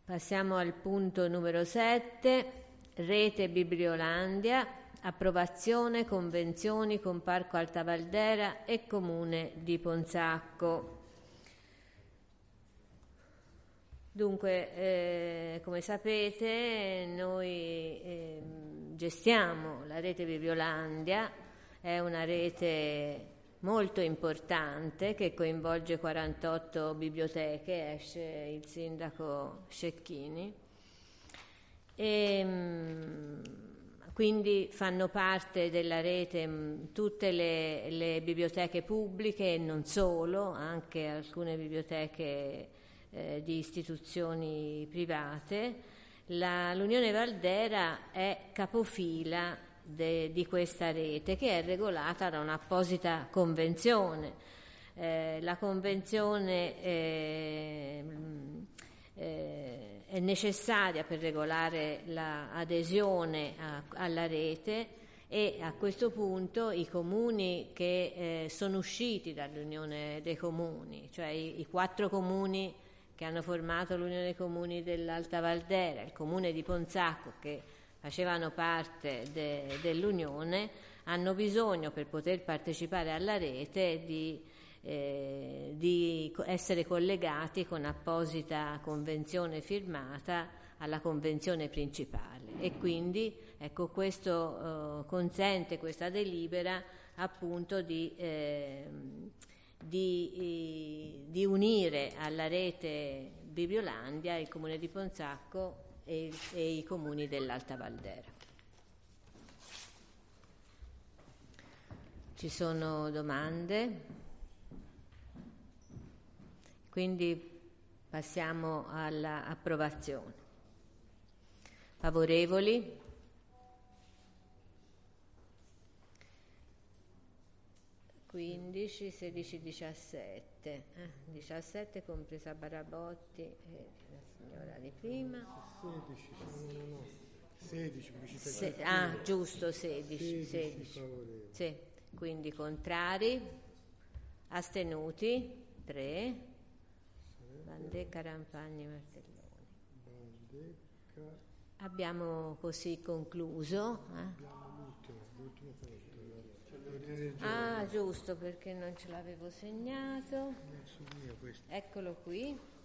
Passiamo al punto numero 7, Rete Bibliolandia, approvazione, convenzioni con Parco Alta Valdera e Comune di Ponzacco. Dunque, come sapete, noi gestiamo la Rete Bibliolandia, è una rete molto importante che coinvolge 48 biblioteche, esce il sindaco Cecchini, e quindi fanno parte della rete tutte le biblioteche pubbliche e non solo, anche alcune biblioteche di istituzioni private. L'Unione Valdera è capofila di questa rete, che è regolata da un'apposita convenzione. La convenzione è necessaria per regolare l'adesione alla rete, e a questo punto i comuni che sono usciti dall'Unione dei Comuni, cioè i 4 comuni che hanno formato l'Unione dei Comuni dell'Alta Valdera, il comune di Ponzacco, che facevano parte dell'Unione, hanno bisogno, per poter partecipare alla rete, di essere collegati con apposita convenzione firmata alla convenzione principale, e quindi ecco, questo consente, questa delibera, appunto di unire alla rete Bibliolandia il comune di Ponzacco e i comuni dell'Alta Valdera. Ci sono domande? Quindi passiamo all'approvazione. Favorevoli? 15, 16, 17. 17 compresa Barabotti e la signora di prima. 16, giusto, 16. Sì. Quindi contrari, astenuti, 3. Bandecca, Rampagni, Martelloni. Abbiamo così concluso. Giusto, perché non ce l'avevo segnato. Eccolo qui.